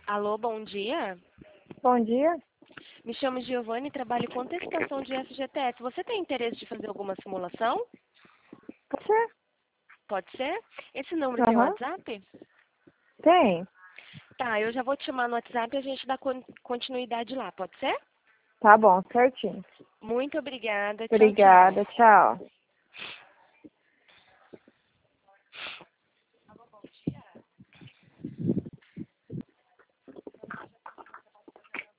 Alô, bom dia. Bom dia. Me chamo Giovanni e trabalho com testação de FGTS. Você tem interesse de fazer alguma simulação? Pode ser? Pode ser? Esse número tem Aham. WhatsApp? Tem. Tá, eu já vou te chamar no WhatsApp e a gente dá continuidade lá, pode ser? Tá bom, certinho. Muito obrigada. Tchau, tchau. Obrigada, tchau.